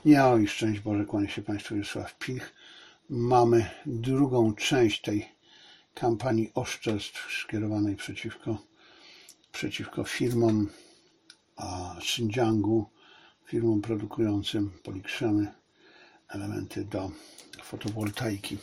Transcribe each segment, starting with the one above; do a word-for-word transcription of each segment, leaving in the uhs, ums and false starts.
Nie, oj, szczęść Boże, kłania się Państwu Wiesław Pilch. Mamy drugą część tej kampanii oszczerstw skierowanej przeciwko, przeciwko firmom a Xinjiangu, firmom produkującym polikrzemy, elementy do fotowoltaiki.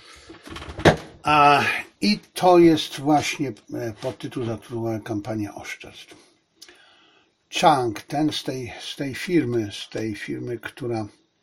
A, I to jest właśnie podtytuł zatytułowany Kampania oszczerstw. Chang, ten z tej, z tej firmy, z tej firmy, która,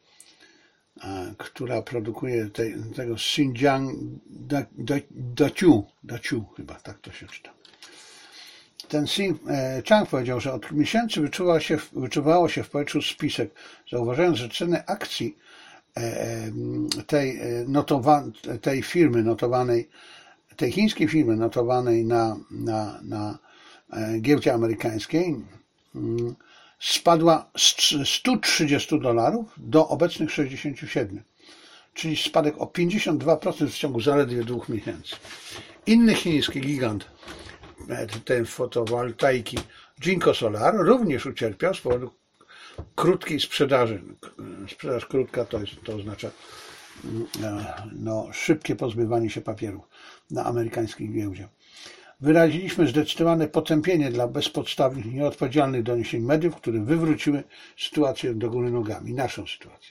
która produkuje tej, tego Xinjiang Daqo, Daqo chyba, tak to się czyta. Ten Chang powiedział, że od miesięcy wyczuwa się, wyczuwało się w powietrzu spisek, zauważając, że ceny akcji tej, notowa, tej firmy notowanej, tej chińskiej firmy notowanej na, na, na giełdzie amerykańskiej spadła z stu trzydziestu dolarów do obecnych sześćdziesięciu siedmiu, czyli spadek o pięćdziesiąt dwa procent w ciągu zaledwie dwóch miesięcy. Inny chiński gigant, ten fotowoltaiki Jinko Solar, również ucierpiał z powodu krótkiej sprzedaży. Sprzedaż krótka to, jest, to oznacza no, szybkie pozbywanie się papierów na amerykańskiej giełdzie. Wyraziliśmy zdecydowane potępienie dla bezpodstawnych i nieodpowiedzialnych doniesień mediów, które wywróciły sytuację do góry nogami, naszą sytuację.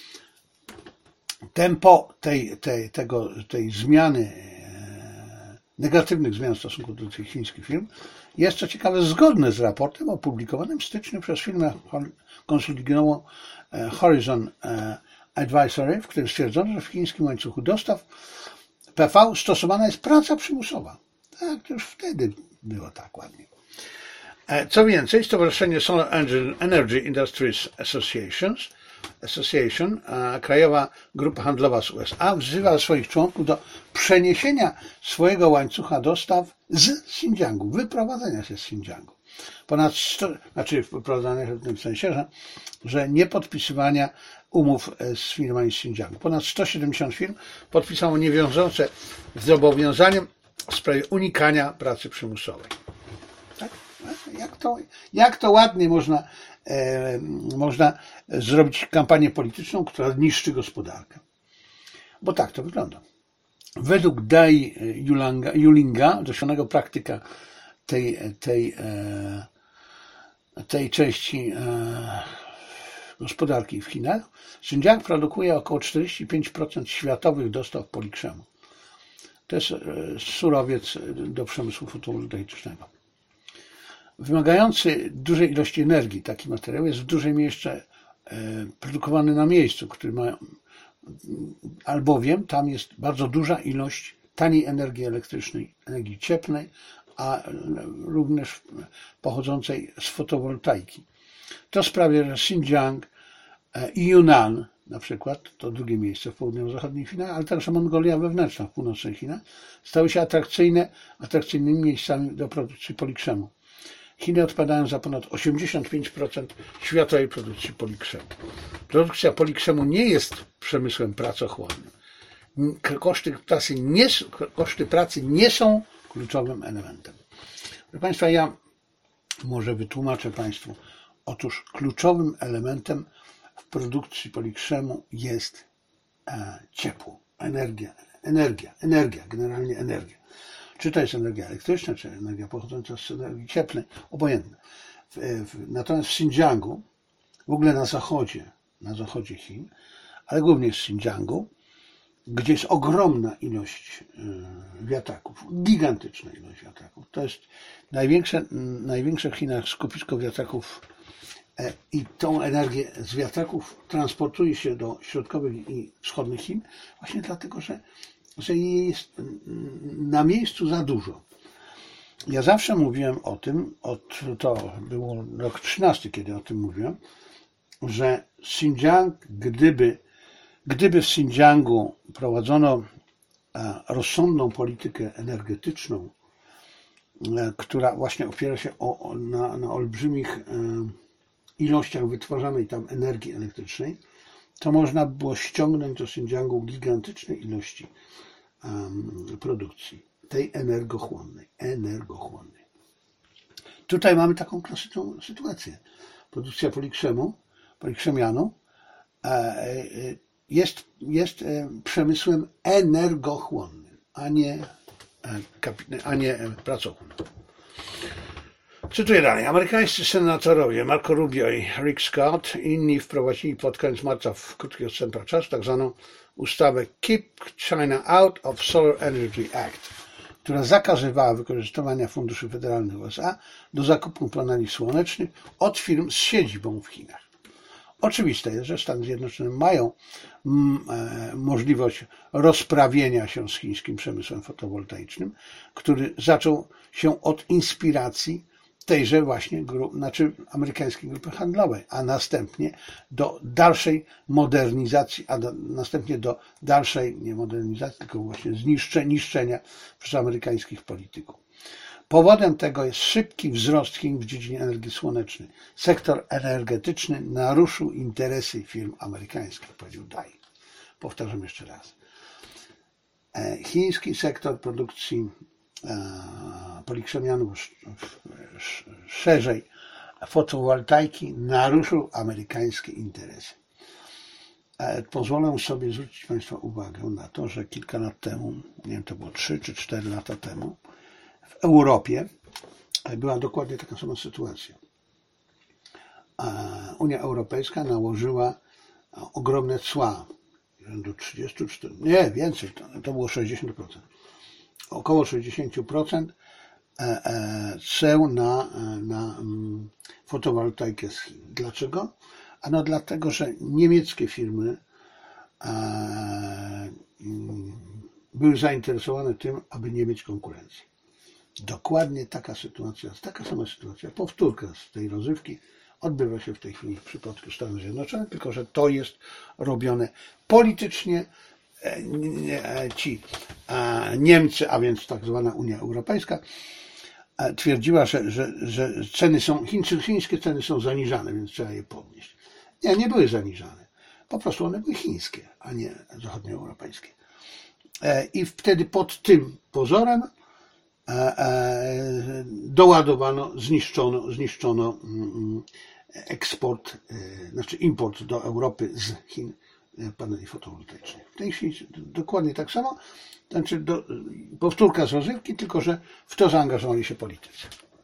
Tempo tej, tej, tego, tej zmiany, negatywnych zmian w stosunku do tych chińskich firm jest, co ciekawe, zgodne z raportem opublikowanym w styczniu przez firmę konsultingową Horizon Advisory, w którym stwierdzono, że w chińskim łańcuchu dostaw P V stosowana jest praca przymusowa. Tak, to już wtedy było tak ładnie. Co więcej, Stowarzyszenie Solar Energy Industries Associations, Association, krajowa grupa handlowa z U S A, wzywa swoich członków do przeniesienia swojego łańcucha dostaw z Xinjiangu, wyprowadzenia się z Xinjiangu. Ponad sto, znaczy wyprowadzania w tym sensie, że, że nie podpisywania umów z firmami z Xinjiangu. Ponad sto siedemdziesiąt firm podpisało niewiążące zobowiązaniem w sprawie unikania pracy przymusowej. Tak? Jak to, jak to ładnie można, e, można zrobić kampanię polityczną, która niszczy gospodarkę. Bo tak to wygląda. Według Dai Yulinga, Yulinga doświadczonego praktyka tej, tej, e, tej części e, gospodarki w Chinach, Xinjiang produkuje około czterdzieści pięć procent światowych dostaw polikrzemu. To jest surowiec do przemysłu fotowoltaicznego. Wymagający dużej ilości energii taki materiał jest w dużej mierze produkowany na miejscu, który ma, albowiem tam jest bardzo duża ilość taniej energii elektrycznej, energii cieplnej, a również pochodzącej z fotowoltaiki. To sprawia, że Xinjiang i Yunnan, na przykład, to drugie miejsce w południowo-zachodnich Chinach, ale także Mongolia wewnętrzna w północnych Chinach, stały się atrakcyjne, atrakcyjnymi miejscami do produkcji polikrzemu. Chiny odpowiadają za ponad osiemdziesiąt pięć procent światowej produkcji polikrzemu. Produkcja polikrzemu nie jest przemysłem pracochłonnym. Koszty pracy nie, koszty pracy nie są kluczowym elementem. Proszę Państwa, ja może wytłumaczę Państwu. Otóż kluczowym elementem w produkcji polikrzemu jest ciepło, energia, energia, energia, generalnie energia. Czy to jest energia elektryczna, czy energia pochodząca z energii cieplnej, obojętne. Natomiast w Xinjiangu, w ogóle na zachodzie, na zachodzie Chin, ale głównie w Xinjiangu, gdzie jest ogromna ilość wiatraków, gigantyczna ilość wiatraków. To jest największe, największe w Chinach skupisko wiatraków i tą energię z wiatraków transportuje się do środkowych i wschodnich Chin właśnie dlatego, że, że jej jest na miejscu za dużo. Ja zawsze mówiłem o tym, od, to było rok trzynasty, kiedy o tym mówiłem, że Xinjiang, gdyby, gdyby w Xinjiangu prowadzono rozsądną politykę energetyczną, która właśnie opiera się o, na, na olbrzymich ilościach wytwarzanej tam energii elektrycznej, to można było ściągnąć do Xinjiangu gigantyczne ilości um, produkcji, tej energochłonnej, energochłonnej. Tutaj mamy taką klasyczną sytuację. Produkcja polikrzemu, polikrzemianu jest, jest przemysłem energochłonnym, a nie, a nie pracochłonnym. Cytuję dalej. Amerykańscy senatorowie Marco Rubio i Rick Scott i inni wprowadzili pod koniec marca w krótkiego odstępach czasu tak zwaną ustawę Keep China Out of Solar Energy Act, która zakazywała wykorzystywania funduszy federalnych U S A do zakupu paneli słonecznych od firm z siedzibą w Chinach. Oczywiste jest, że Stany Zjednoczone mają mm, e, możliwość rozprawienia się z chińskim przemysłem fotowoltaicznym, który zaczął się od inspiracji tejże właśnie grupy, znaczy amerykańskiej grupy handlowej, a następnie do dalszej modernizacji, a do, następnie do dalszej, nie modernizacji, tylko właśnie zniszczenia, niszczenia przez amerykańskich polityków. Powodem tego jest szybki wzrost Chin w dziedzinie energii słonecznej. Sektor energetyczny naruszył interesy firm amerykańskich, powiedział Dai. Powtarzam jeszcze raz. Chiński sektor produkcji polikszemianów, szerzej fotowoltaiki, naruszył amerykańskie interesy. Pozwolę sobie zwrócić Państwa uwagę na to, że kilka lat temu, nie wiem, to było trzy czy cztery lata temu, w Europie była dokładnie taka sama sytuacja. Unia Europejska nałożyła ogromne cła, rzędu trzydzieści cztery, nie, więcej, to, to było sześćdziesiąt procent. Około sześćdziesiąt procent ceł na, na fotowoltaikę z Chin. Dlaczego? Ano dlatego, że niemieckie firmy były zainteresowane tym, aby nie mieć konkurencji. Dokładnie taka sytuacja, taka sama sytuacja, powtórka z tej rozrywki odbywa się w tej chwili w przypadku Stanów Zjednoczonych, tylko że to jest robione politycznie. Ci Niemcy, a więc tak zwana Unia Europejska, twierdziła, że, że, że ceny są, chińskie, chińskie ceny są zaniżane, więc trzeba je podnieść. Nie, nie były zaniżane. Po prostu one były chińskie, a nie zachodnioeuropejskie. I wtedy pod tym pozorem doładowano, zniszczono, zniszczono eksport, znaczy import do Europy z Chin paneli fotowoltaicznych. W tej chwili dokładnie tak samo, znaczy do, powtórka z rozrywki, tylko że w to zaangażowali się politycy.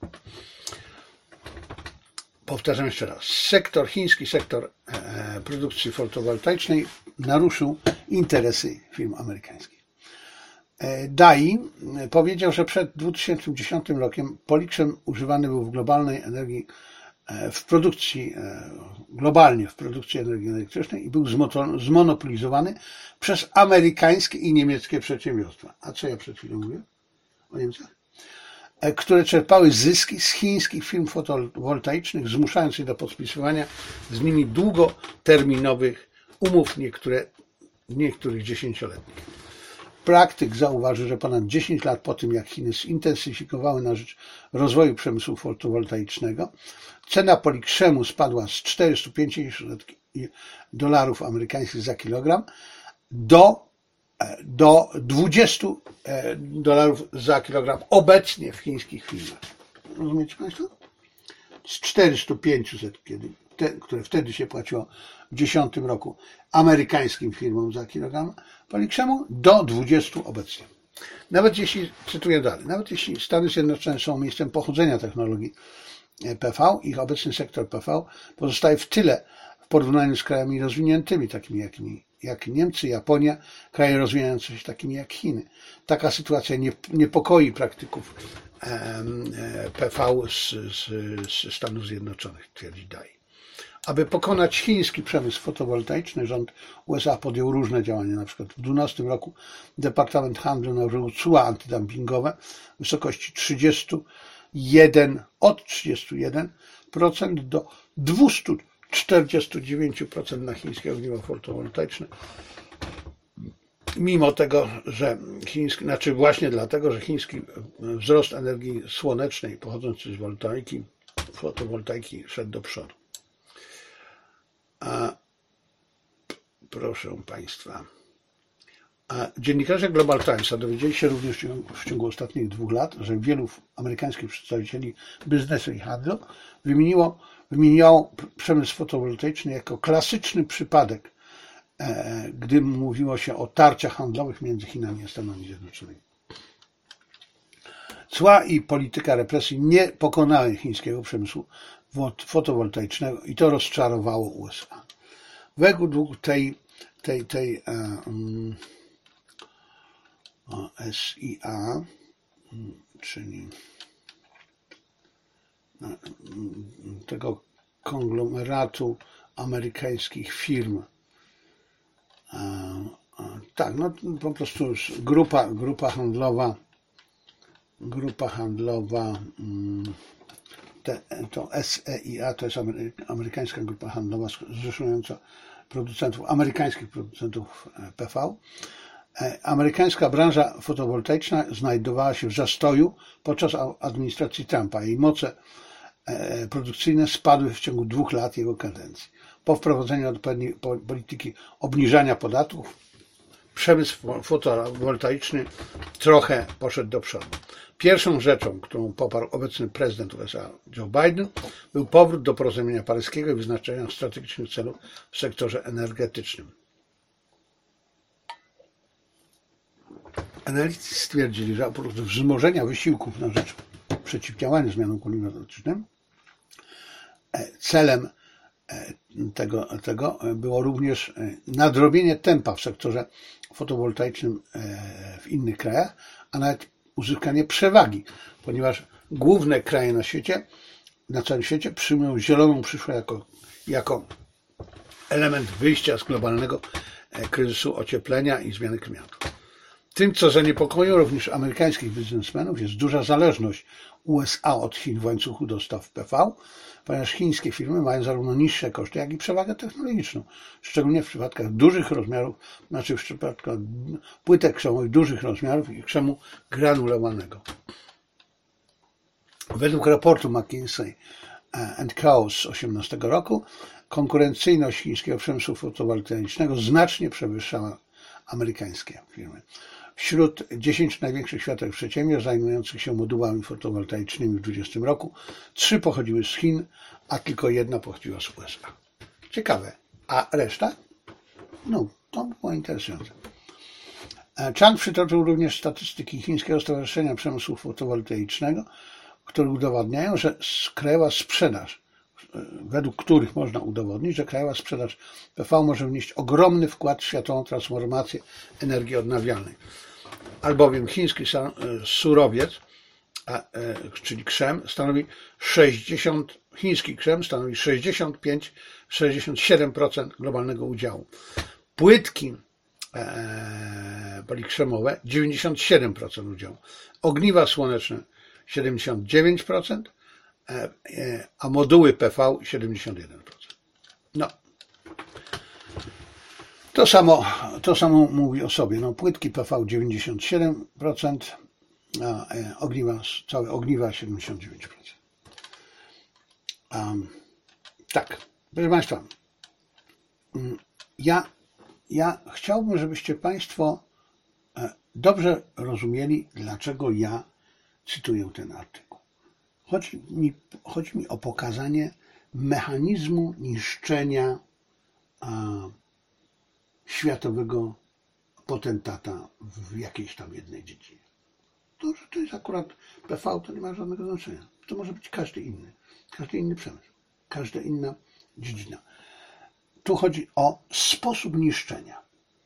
Powtarzam jeszcze raz. Sektor, chiński sektor e, produkcji fotowoltaicznej naruszył interesy firm amerykańskich. E, Dai powiedział, że przed dwa tysiące dziesiątym rokiem polikszem używany był w globalnej energii w produkcji, globalnie w produkcji energii elektrycznej i był zmonopolizowany przez amerykańskie i niemieckie przedsiębiorstwa. A co ja przed chwilą mówię o Niemcach? Które czerpały zyski z chińskich firm fotowoltaicznych, zmuszając je do podpisywania z nimi długoterminowych umów, niektóre, niektórych dziesięcioletnich. Praktyk zauważy, że ponad dziesięć lat po tym, jak Chiny zintensyfikowały na rzecz rozwoju przemysłu fotowoltaicznego, cena polikrzemu spadła z czterystu pięćdziesięciu dolarów amerykańskich za kilogram do, do dwudziestu dolarów za kilogram obecnie w chińskich firmach. Rozumiecie Państwo? Z czterystu pięciuset, kiedy, te, które wtedy się płaciło w tysiąc dziewięćset dziesiątym roku amerykańskim firmom za kilogram polikrzemu, do dwudziestu obecnie. Nawet jeśli, cytuję dalej, nawet jeśli Stany Zjednoczone są miejscem pochodzenia technologii P V, ich obecny sektor P V pozostaje w tyle w porównaniu z krajami rozwiniętymi, takimi jak, jak Niemcy, Japonia, kraje rozwijające się takimi jak Chiny. Taka sytuacja niepokoi praktyków P V z, z, z Stanów Zjednoczonych, twierdzi Dai. Aby pokonać chiński przemysł fotowoltaiczny, rząd U S A podjął różne działania. Na przykład w dwa tysiące dwunastym roku Departament Handlu nałożył cła antydumpingowe w wysokości trzydziestu jeden, od trzydziestu jeden procent do dwustu czterdziestu dziewięciu procent na chińskie ogniwo fotowoltaiczne. Mimo tego, że chiński, znaczy właśnie dlatego, że chiński wzrost energii słonecznej pochodzący z woltaiki, fotowoltaiki szedł do przodu. A proszę Państwa, A dziennikarze Global Timesa dowiedzieli się również w ciągu ostatnich dwóch lat, że wielu amerykańskich przedstawicieli biznesu i handlu wymieniło, wymieniało przemysł fotowoltaiczny jako klasyczny przypadek, gdy mówiło się o tarciach handlowych między Chinami a Stanami Zjednoczonymi. Cła i polityka represji nie pokonały chińskiego przemysłu fotowoltaicznego i to rozczarowało U S A. Według tej, tej, tej um, S I A, czyli tego konglomeratu amerykańskich firm, tak, no po prostu grupa, grupa handlowa, grupa handlowa, te, to S E I A to jest amerykańska grupa handlowa zrzeszająca producentów, amerykańskich producentów P V. Amerykańska branża fotowoltaiczna znajdowała się w zastoju podczas administracji Trumpa. Jej moce produkcyjne spadły w ciągu dwóch lat jego kadencji. Po wprowadzeniu odpowiedniej polityki obniżania podatków przemysł fotowoltaiczny trochę poszedł do przodu. Pierwszą rzeczą, którą poparł obecny prezydent U S A Joe Biden, był powrót do porozumienia paryskiego i wyznaczenia strategicznych celów w sektorze energetycznym. Analitycy stwierdzili, że oprócz wzmożenia wysiłków na rzecz przeciwdziałania zmianom klimatycznym, celem tego, tego było również nadrobienie tempa w sektorze fotowoltaicznym w innych krajach, a nawet uzyskanie przewagi, ponieważ główne kraje na świecie, na całym świecie przyjmują zieloną przyszłość jako, jako element wyjścia z globalnego kryzysu ocieplenia i zmiany klimatu. Tym, co zaniepokoiło również amerykańskich biznesmenów, jest duża zależność U S A od Chin w łańcuchu dostaw P V, ponieważ chińskie firmy mają zarówno niższe koszty, jak i przewagę technologiczną, szczególnie w przypadkach dużych rozmiarów, znaczy w przypadku płytek krzemowych dużych rozmiarów i krzemu granulowanego. Według raportu McKinsey and Co z dwa tysiące osiemnastego roku konkurencyjność chińskiego przemysłu fotowoltaicznego znacznie przewyższała amerykańskie firmy. Wśród dziesięciu największych światowych przedsiębiorstw zajmujących się modułami fotowoltaicznymi w dwudziestym roku, trzy pochodziły z Chin, a tylko jedna pochodziła z U S A. Ciekawe. A reszta? No, to było interesujące. Chang przytoczył również statystyki Chińskiego Stowarzyszenia Przemysłu Fotowoltaicznego, które udowadniają, że krajowa sprzedaż, według których można udowodnić, że krajowa sprzedaż P V może wnieść ogromny wkład w światową transformację energii odnawialnej. Albowiem chiński surowiec, czyli krzem, stanowi sześćdziesiąt, chiński krzem stanowi sześćdziesiąt pięć do sześćdziesięciu siedmiu procent globalnego udziału. Płytki polikrzemowe dziewięćdziesiąt siedem procent udziału. Ogniwa słoneczne siedemdziesiąt dziewięć procent, a moduły P V siedemdziesiąt jeden procent. No. To samo, to samo mówi o sobie. No, płytki P V dziewięćdziesiąt siedem procent, a ogniwa, całe ogniwa siedemdziesiąt dziewięć procent. Um, tak, proszę Państwa, ja, ja chciałbym, żebyście Państwo dobrze rozumieli, dlaczego ja cytuję ten artykuł. Chodzi mi, chodzi mi o pokazanie mechanizmu niszczenia a, światowego potentata w jakiejś tam jednej dziedzinie. To, że to jest akurat P V, to nie ma żadnego znaczenia. To może być każdy inny, każdy inny przemysł, każda inna dziedzina. Tu chodzi o sposób niszczenia.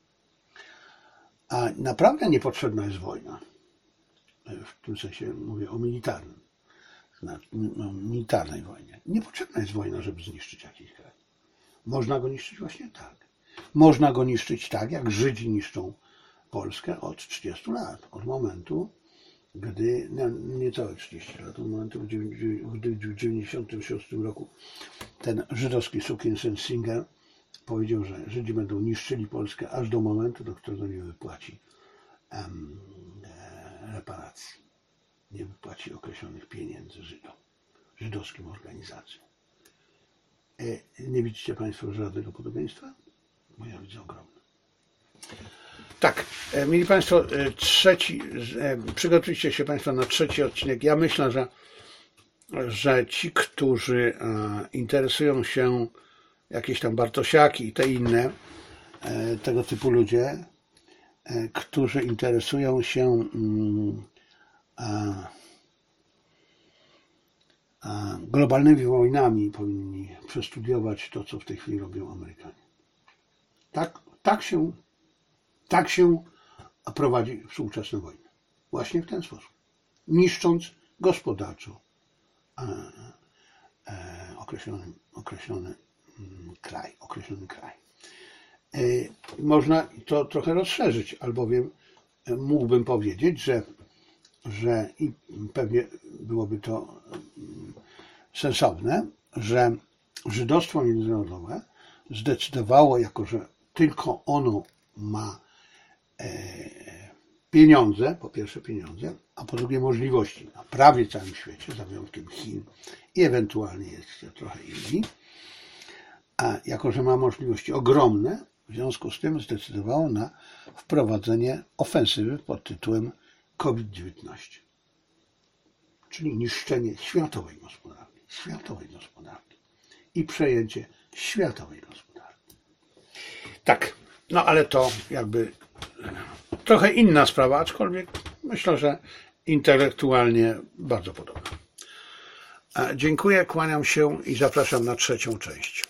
A naprawdę niepotrzebna jest wojna. W tym sensie mówię o militarnym, o militarnej wojnie. Niepotrzebna jest wojna, żeby zniszczyć jakiś kraj. Można go niszczyć właśnie tak. Można go niszczyć tak, jak Żydzi niszczą Polskę od trzydziestu lat. Od momentu, gdy, nie, niecałe trzydzieści lat, od momentu, gdy w dziewięćdziesiątym szóstym roku ten żydowski sukinsyn Singer powiedział, że Żydzi będą niszczyli Polskę aż do momentu, do którego nie wypłaci um, e, reparacji. Nie wypłaci określonych pieniędzy Żydom, żydowskim organizacjom. E, nie widzicie Państwo żadnego podobieństwa? Bo ja widzę ogromne. Tak, mili Państwo, trzeci, przygotujcie się Państwo na trzeci odcinek. Ja myślę, że, że ci, którzy interesują się jakieś tam Bartosiaki i te inne, tego typu ludzie, którzy interesują się globalnymi wojnami, powinni przestudiować to, co w tej chwili robią Amerykanie. Tak, tak się, tak się prowadzi współczesne wojny. Właśnie w ten sposób. Niszcząc gospodarczo e, e, określony, określony kraj, określony kraj. E, można to trochę rozszerzyć, albowiem mógłbym powiedzieć, że, że i pewnie byłoby to sensowne, że żydostwo międzynarodowe zdecydowało, jako że tylko ono ma pieniądze, po pierwsze pieniądze, a po drugie możliwości na prawie całym świecie, za wyjątkiem Chin i ewentualnie jest trochę Indii, a jako że ma możliwości ogromne, w związku z tym zdecydowało na wprowadzenie ofensywy pod tytułem COVID dziewiętnaście, czyli niszczenie światowej gospodarki, światowej gospodarki i przejęcie światowej gospodarki. Tak, no ale to jakby trochę inna sprawa, aczkolwiek myślę, że intelektualnie bardzo podobna. Dziękuję, kłaniam się i zapraszam na trzecią część.